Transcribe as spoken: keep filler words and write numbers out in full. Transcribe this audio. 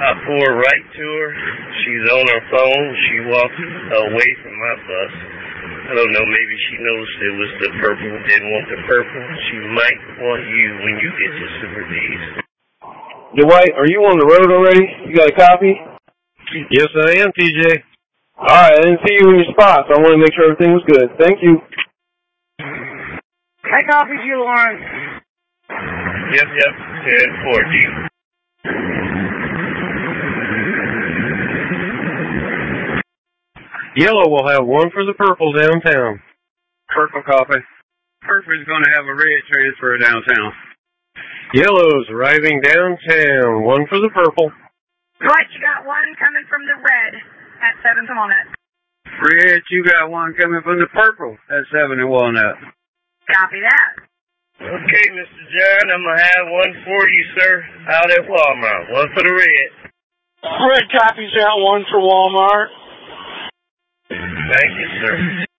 I pull her right to her. She's on her phone. She walks away from my bus. I don't know, maybe she noticed it was the purple, didn't want the purple. She might want you when you get to Super D's. Dwight, are you on the road already? You got a copy? Yes, I am, T J. All right, I didn't see you in your spot, so I want to make sure everything was good. Thank you. I copied you, Lawrence. Yep, yep, ten forty. Yellow will have one for the purple downtown. Purple copy. Purple is going to have a red transfer downtown. Yellow's arriving downtown, one for the purple. Right, you got one coming from the red at seventh and Walnut. Red, you got one coming from the purple at seven and Walnut. Copy that. Okay, Mister John, I'm going to have one for you, sir, out at Walmart. One for the red. Red copies out, one for Walmart. Thank you, sir.